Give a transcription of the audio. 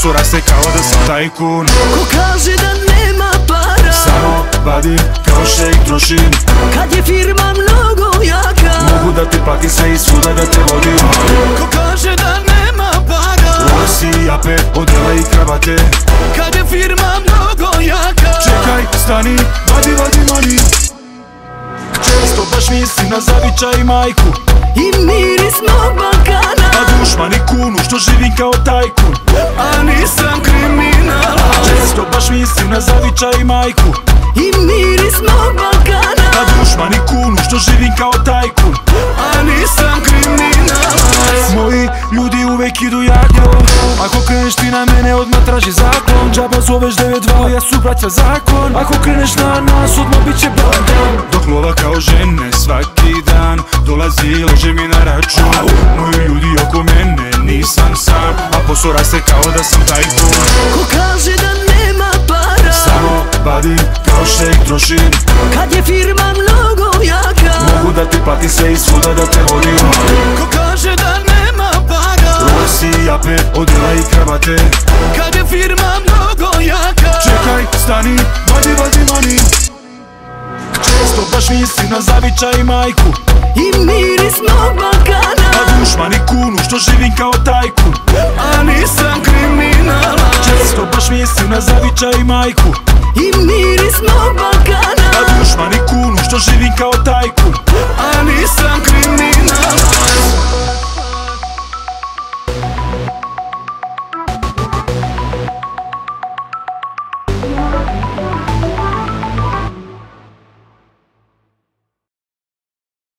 posura se kao da sam tajkun. Ko kaže da nema para, samo vadim kao šejk trošim. kad je firma mnogo jaka, mogu da ti platim sve i svuda da te vodim. ko kaže da nema para, Nosi jape, odela i kravate, kad je firma mnogo jaka. čekaj, stani, vadi money. Često baš mislim na zavičaj i majku I miris mog Balkana, a dušmani kunu što živim kao tajkun. a nisam kriminala. Često baš mislim na zavičaj i majku I miris mog Balkana, a dušmani kunu što živim kao tajkun. a nisam kriminala. Moji ljudi uvek idu jagnjavom, ako kreneš ti na mene odmah traži zaklon. Džaba zoveš 9-2, ja su braća zakon. Ako kreneš na nas odmah bit će blagdan. Dok lova kao žene svaki dan dolazi, leže mi na račun. Moji ljudi oko mene, nisam sam, a posora se kao da sam tajkun. Ko kaže da nema para, Samo vadim kao šejk trošim, kad je firma mnogo jaka, mogu da ti platim sve i svuda da te vodim. ko kaže da nema para, Nosi jape, odela i kravate, kad je firma mnogo jaka. čekaj, stani, vadi money. Često baš mislim na zavičaj i majku I miris mog Balkana, a dušmani kunu što živim kao tajkun. a nisam kriminala. Često baš mislim na zavičaj i majku I miris mog Balkana, a dušmani kunu što živim kao tajkun.